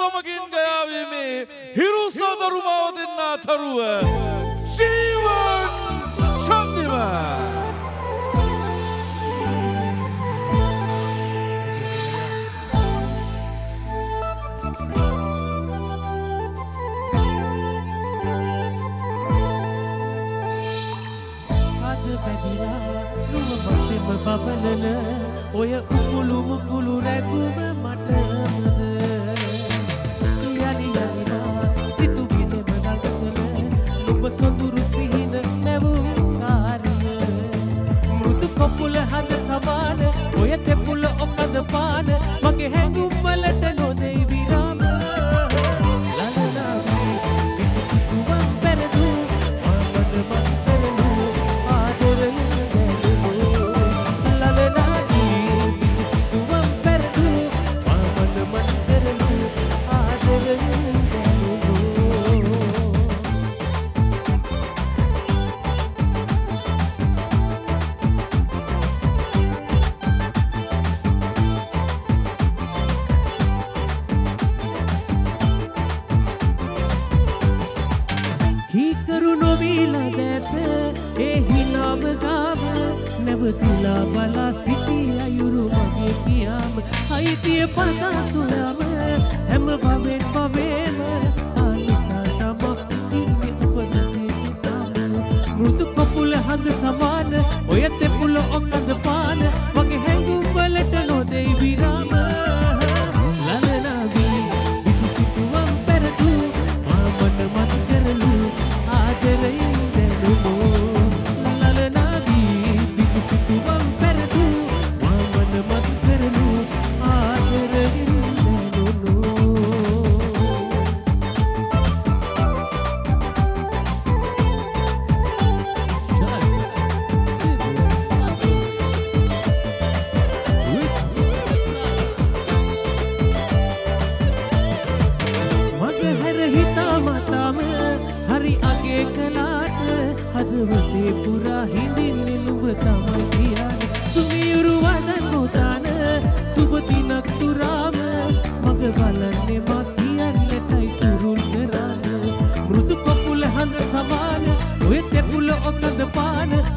සමගින් ගයාවීමේ හිරු සොදරුමාව දෙන්න අතරුව ජීවන් චන්දිමා බබලන ඔය උකුළු මුකුළු රැගුම මටමද යනි යනිනා සිතු පිටම නගතන ඔබ සොඳුරු සිහින නැවුම් කාරිය මෘදු කොපුල හඳ සමාන ඔය තෙපුල ඔකද පාන මගේ හැඟුම් වලට නොදෙයි විරාම නැවතිලා බලා සිටි අයුරු මගේ කියාම අයිතිය පතා සොයාම හැම භවෙන් භවේම ආනිසා තම ඉන්නේ උපදේ සිතාම මෘදු කපුල හඳ සමාන ඔය තෙපුල ඔක්කද පාන මගේ හැඟුම් වලට නොදෙයි විරාම ලලනාවී විදුසිතුවම් පෙරදු මාමන මත කරලු ආදරයෙන් හදවතේ පුරා හිඳින්නේ නුඹ තමයි කියන්නේ සුමියුරු වදන් නොතන සුබ දිනක් තුරාම මග බලන්නේ මා කියන්නටයි තුරුල් කරන්න මෘදු කපුල හඳ සමාන ඔය තෙපුල ඔකද පාන